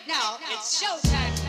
right now, it's showtime.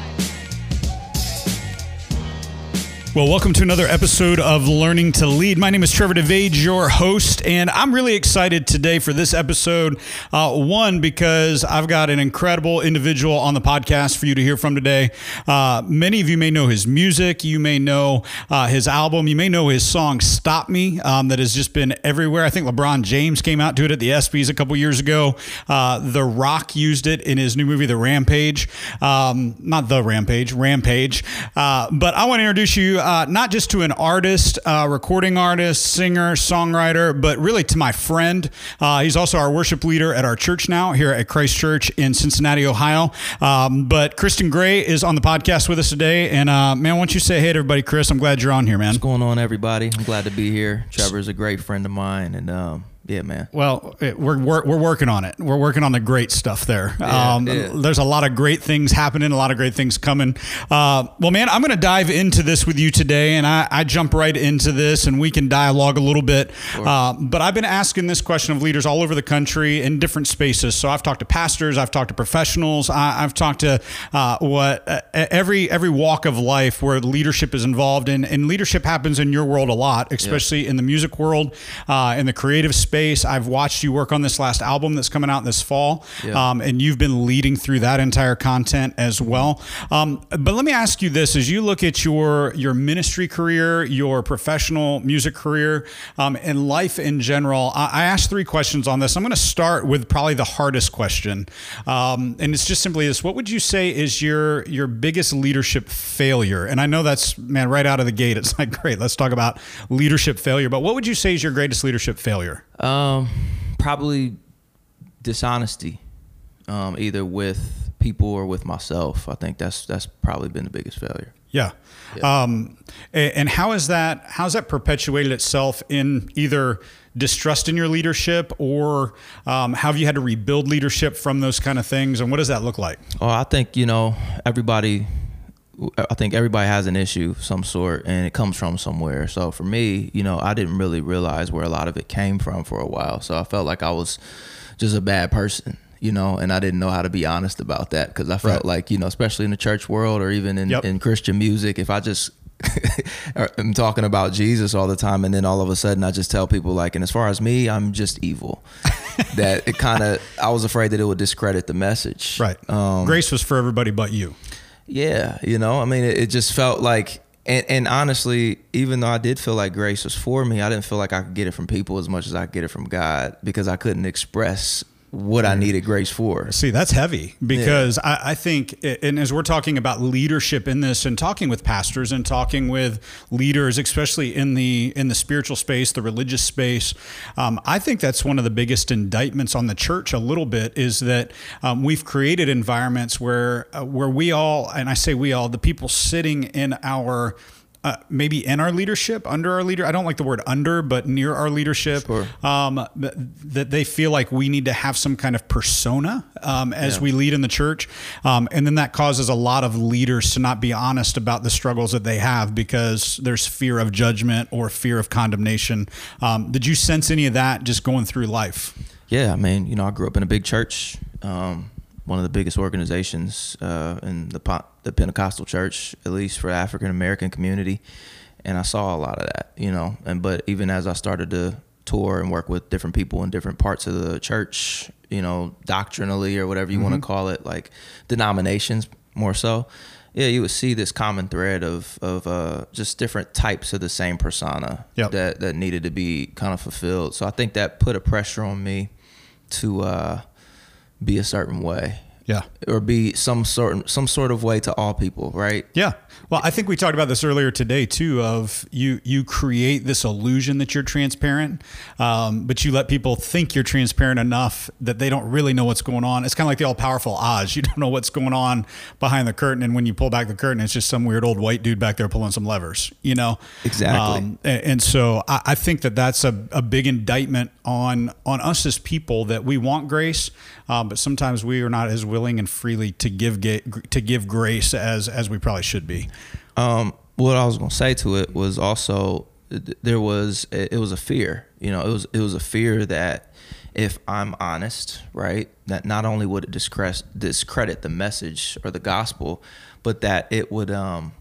Well, welcome to another episode of Learning to Lead. My name is Trevor DeVage, your host, and I'm really excited today for this episode. One, because I've got an incredible individual on the podcast for you to hear from today. Many of you may know his music. You may know his album. You may know his song, Stop Me, that has just been everywhere. I think LeBron James came out to it at the ESPYs a couple years ago. The Rock used it in his new movie, The Rampage. Not The Rampage, Rampage. But I want to introduce you not just to an artist, recording artist, singer, songwriter, but really to my friend. He's also our worship leader at our church now here at Christ Church in Cincinnati, Ohio. But Kristen Gray is on the podcast with us today. And man, why don't you say hey to everybody, Chris? I'm glad you're on here, man. What's going on, everybody? I'm glad to be here. Trevor's a great friend of mine, and yeah, man. Well, we're working on it. We're working on the great stuff there. Yeah. There's a lot of great things happening, a lot of great things coming. Well, man, I'm going to dive into this with you today, and I jump right into this, and we can dialogue a little bit. Sure. But I've been asking this question of leaders all over the country in different spaces. So I've talked to pastors, I've talked to professionals, I've talked to every walk of life where leadership is involved, and leadership happens in your world a lot, especially in the music world, in the creative space. I've watched you work on this last album that's coming out this fall, and you've been leading through that entire content as well. But let me ask you this: as you look at your ministry career, your professional music career, and life in general, I asked 3 questions on this. I'm going to start with probably the hardest question, and it's just simply this: what would you say is your biggest leadership failure? And I know that's, man, right out of the gate, it's like, great, let's talk about leadership failure. But what would you say is your greatest leadership failure? Probably dishonesty, either with people or with myself. I think that's probably been the biggest failure. Yeah. And how's that perpetuated itself in either distrust in your leadership, or have you had to rebuild leadership from those kind of things? And what does that look like? Oh, I think, everybody has an issue of some sort, and it comes from somewhere. So for me, I didn't really realize where a lot of it came from for a while. So I felt like I was just a bad person, and I didn't know how to be honest about that, because I felt like, especially in the church world or even in Christian music, if I just I'm talking about Jesus all the time, and then all of a sudden I just tell people, like, and as far as me, I'm just evil, that it I was afraid that it would discredit the message. Right. Grace was for everybody but you. Yeah, it just felt like, and honestly, even though I did feel like grace was for me, I didn't feel like I could get it from people as much as I could get it from God, because I couldn't express what I needed grace for. See, that's heavy, because I think, and as we're talking about leadership in this, and talking with pastors and talking with leaders, especially in the spiritual space, the religious space, I think that's one of the biggest indictments on the church a little bit, is that we've created environments where we all, and I say we all, the people sitting in our maybe in our leadership, under our leader. I don't like the word under, but near our leadership, sure. That they feel like we need to have some kind of persona as we lead in the church. And then that causes a lot of leaders to not be honest about the struggles that they have, because there's fear of judgment or fear of condemnation. Did you sense any of that just going through life? Yeah, I grew up in a big church. One of the biggest organizations in the Pentecostal church, at least for the African American community, and I saw a lot of that, but even as I started to tour and work with different people in different parts of the church, doctrinally or whatever you want to call it, like denominations more so, you would see this common thread of just different types of the same persona that needed to be kind of fulfilled. So I think that put a pressure on me to be a certain way. Yeah. Or be some sort of way to all people, right? Yeah. Well, I think we talked about this earlier today too, of you create this illusion that you're transparent, but you let people think you're transparent enough that they don't really know what's going on. It's kind of like the all-powerful Oz. You don't know what's going on behind the curtain, and when you pull back the curtain, it's just some weird old white dude back there pulling some levers, Exactly. And so I think that that's a big indictment on us as people, that we want grace, but sometimes we are not as willing and freely to give grace as we probably should be. What I was going to say to it was also, it was a fear. It was a fear that if I'm honest, right, that not only would it discredit the message or the gospel, but that it would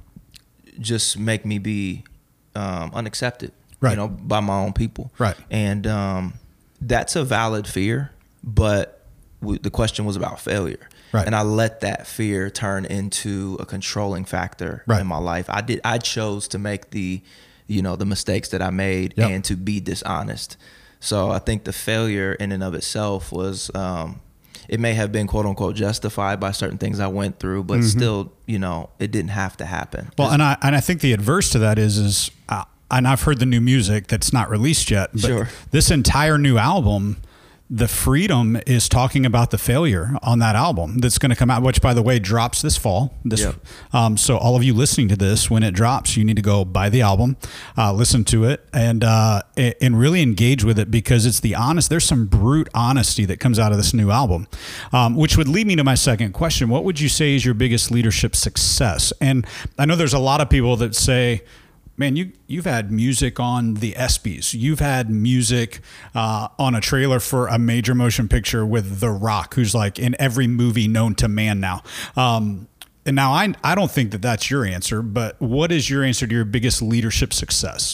just make me be unaccepted, right, you know, by my own people. Right. And that's a valid fear, but the question was about failure. Right. And I let that fear turn into a controlling factor right. in my life. I chose to make the mistakes that I made yep. and to be dishonest. So I think the failure in and of itself was, it may have been quote unquote justified by certain things I went through, but still, you know, it didn't have to happen. Well, and I think the adverse to that is and I've heard the new music that's not released yet, but sure. This entire new album, the freedom is talking about the failure on that album that's going to come out, which by the way drops this fall. Yep. So all of you listening to this, when it drops, you need to go buy the album, listen to it, and really engage with it, because it's the honest. There's some brute honesty that comes out of this new album, which would lead me to my second question. What would you say is your biggest leadership success? And I know there's a lot of people that say, man, you've had music on the ESPYs. You've had music on a trailer for a major motion picture with The Rock, who's like in every movie known to man now. And now I don't think that that's your answer, but what is your answer to your biggest leadership success?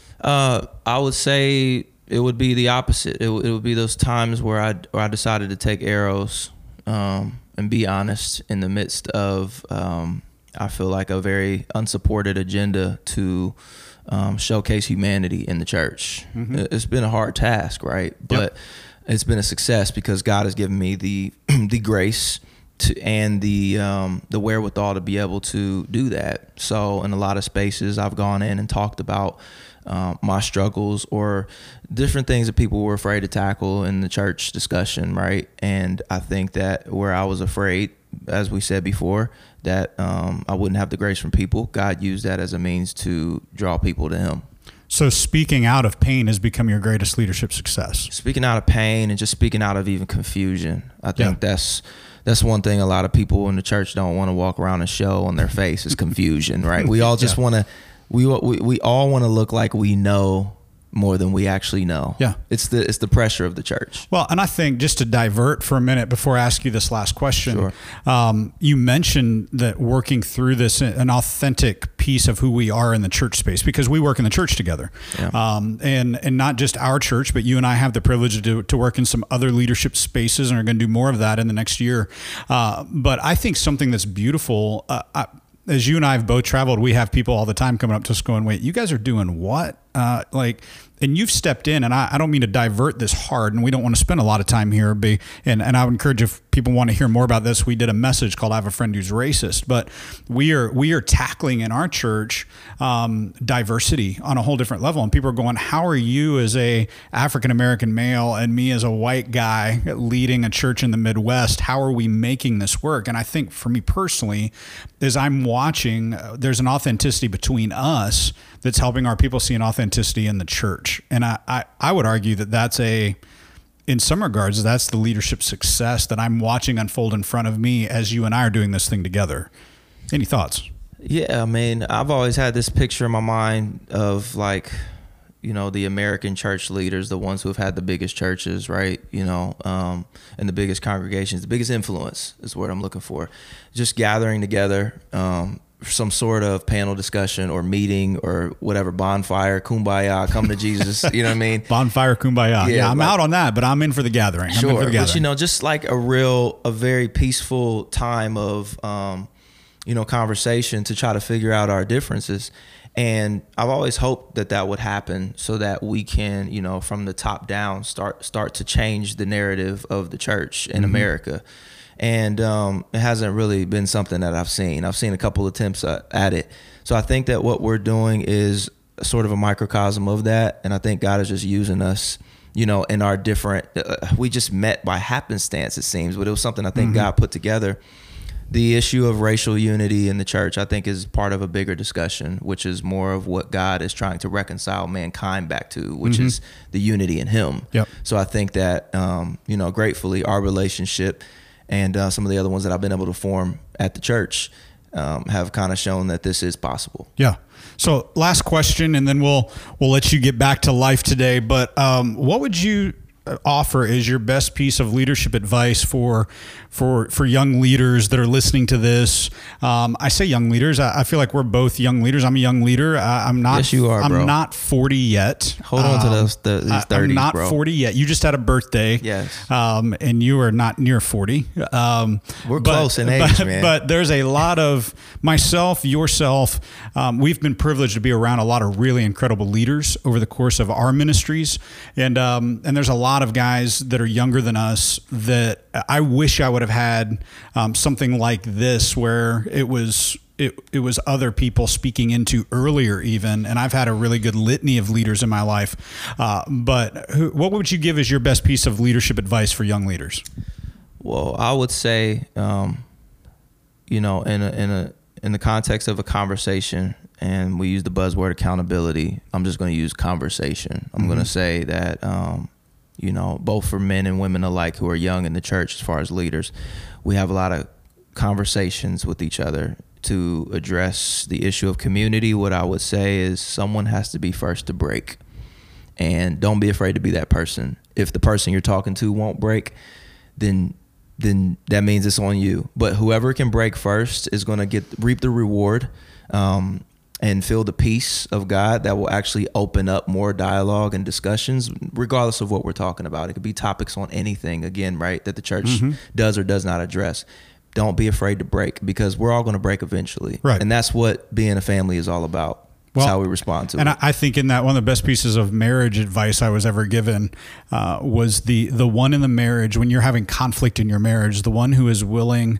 I would say it would be the opposite. It would be those times where I decided to take arrows and be honest in the midst of I feel like a very unsupported agenda to showcase humanity in the church. It's been a hard task, right? But it's been a success because God has given me the grace and the wherewithal to be able to do that. So in a lot of spaces, I've gone in and talked about my struggles or different things that people were afraid to tackle in the church discussion, right? And I think that where I was afraid, as we said before, that I wouldn't have the grace from people, God used that as a means to draw people to him. So speaking out of pain has become your greatest leadership success. Speaking out of pain and just speaking out of even confusion. I think that's one thing a lot of people in the church don't want to walk around and show on their face is confusion, right? We all just want to, we all want to look like we know more than we actually know. Yeah. It's the pressure of the church. Well, and I think just to divert for a minute before I ask you this last question, sure. You mentioned that working through this, an authentic piece of who we are in the church space, because we work in the church together. Yeah. And not just our church, but you and I have the privilege to work in some other leadership spaces and are going to do more of that in the next year. But I think something that's beautiful, as you and I have both traveled, we have people all the time coming up to us going, wait, you guys are doing what? And you've stepped in, and I don't mean to divert this hard, and we don't want to spend a lot of time here. And I would encourage, if people want to hear more about this, we did a message called I Have a Friend Who's Racist. But we are tackling in our church diversity on a whole different level. And people are going, how are you as a African-American male and me as a white guy leading a church in the Midwest? How are we making this work? And I think for me personally, as I'm watching, there's an authenticity between us that's helping our people see an authenticity in the church. And I would argue that that's in some regards, that's the leadership success that I'm watching unfold in front of me as you and I are doing this thing together. Any thoughts? Yeah, I mean, I've always had this picture in my mind of like, you know, the American church leaders, the ones who have had the biggest churches, right? You know, and the biggest congregations, the biggest influence is what I'm looking for. Just gathering together, some sort of panel discussion or meeting or whatever, bonfire, kumbaya, come to Jesus, you know what I mean? Bonfire, kumbaya. Yeah, I'm out on that, but I'm in for the gathering. Sure, I'm in for the gathering. But you know, just like a very peaceful time of, conversation to try to figure out our differences. And I've always hoped that would happen so that we can, you know, from the top down, start to change the narrative of the church in America. And it hasn't really been something that I've seen. I've seen a couple attempts at it. So I think that what we're doing is sort of a microcosm of that. And I think God is just using us, you know, in our different, we just met by happenstance, it seems, but it was something I think God put together. The issue of racial unity in the church, I think, is part of a bigger discussion, which is more of what God is trying to reconcile mankind back to, which is the unity in him. Yep. So I think that, gratefully, our relationship and some of the other ones that I've been able to form at the church have kind of shown that this is possible. Yeah. So last question, and then we'll let you get back to life today. But what would you offer is your best piece of leadership advice for young leaders that are listening to this? I say young leaders. I feel like we're both young leaders. I'm a young leader. I'm not. Yes, you are, bro. I'm not 40 yet. Hold on to these 30s, I'm not bro. 40 yet. You just had a birthday. Yes. And you are not near 40. We're close in age, man. But there's a lot of myself, yourself. We've been privileged to be around a lot of really incredible leaders over the course of our ministries. And there's a lot of guys that are younger than us that I wish I would have had something like this where it was other people speaking into earlier even. And I've had a really good litany of leaders in my life. But what would you give as your best piece of leadership advice for young leaders? Well, I would say, in the context of a conversation, and we use the buzzword accountability, I'm just going to use conversation. I'm going to say that, both for men and women alike who are young in the church as far as leaders, we have a lot of conversations with each other to address the issue of community. What I would say is someone has to be first to break, and don't be afraid to be that person. If the person you're talking to won't break, then that means it's on you. But whoever can break first is going to reap the reward and feel the peace of God that will actually open up more dialogue and discussions, regardless of what we're talking about. It could be topics on anything, again, right, that the church does or does not address. Don't be afraid to break, because we're all going to break eventually. Right. And that's what being a family is all about. That's how we respond to it. And I think in that, one of the best pieces of marriage advice I was ever given was the one in the marriage, when you're having conflict in your marriage, the one who is willing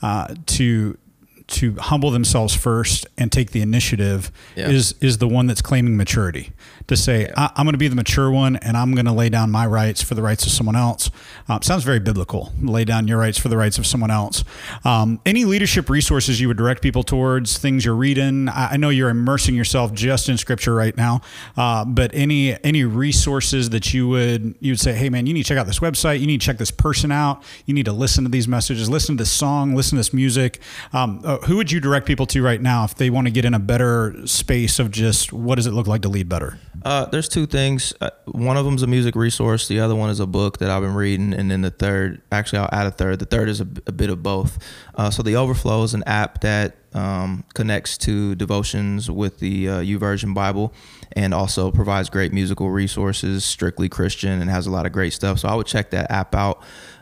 to humble themselves first and take the initiative is the one that's claiming maturity. To say, I'm going to be the mature one, and I'm going to lay down my rights for the rights of someone else. Sounds very biblical. Lay down your rights for the rights of someone else. Any leadership resources you would direct people towards, things you're reading? I know you're immersing yourself just in Scripture right now, but any resources that you would say, hey man, you need to check out this website. You need to check this person out. You need to listen to these messages, listen to this song, listen to this music. Who would you direct people to right now if they want to get in a better space of just what does it look like to lead better? There's two things. One of them is a music resource. The other one is a book that I've been reading. And then the third, actually I'll add a third. The third is a bit of both. So the Overflow is an app that connects to devotions with the YouVersion Bible, and also provides great musical resources, strictly Christian, and has a lot of great stuff. So I would check that app out.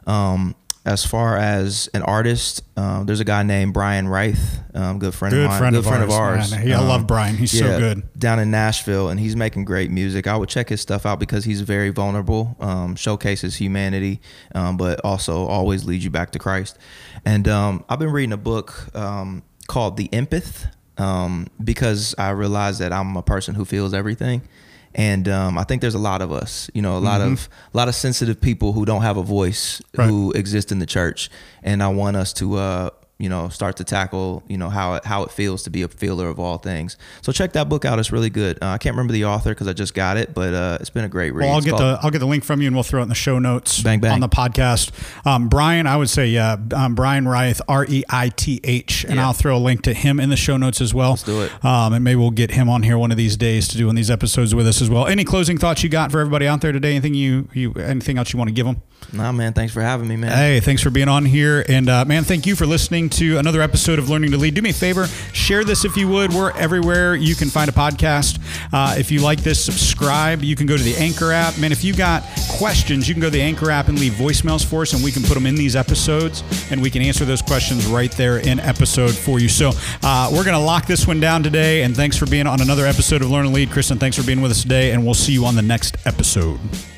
As far as an artist, there's a guy named Brian Reith, good friend of mine, good friend of ours. Man. I love Brian. He's so good. Down in Nashville, and he's making great music. I would check his stuff out because he's very vulnerable, showcases humanity, but also always leads you back to Christ. And I've been reading a book called The Empath, because I realized that I'm a person who feels everything. And I think there's a lot of us, a lot of sensitive people who don't have a voice, who exist in the church. And I want us to, start to tackle, how it feels to be a feeler of all things. So check that book out. It's really good. I can't remember the author because I just got it, but it's been a great read. Well, I'll get the link from you, and we'll throw it in the show notes. Bang, bang. On the podcast. Brian, I would say, Brian Reith, Reith, and I'll throw a link to him in the show notes as well. Let's do it. And maybe we'll get him on here one of these days to do one of these episodes with us as well. Any closing thoughts you got for everybody out there today? Anything else you want to give them? Nah, man. Thanks for having me, man. Hey, thanks for being on here. And man, thank you for listening to another episode of Learning to Lead. Do me a favor, share this if you would. We're everywhere you can find a podcast. If you like this, subscribe. You can go to the Anchor app. Man, if you got questions, you can go to the Anchor app and leave voicemails for us, and we can put them in these episodes, and we can answer those questions right there in episode for you. So we're going to lock this one down today, and thanks for being on another episode of Learn to Lead. Kristen, thanks for being with us today, and we'll see you on the next episode.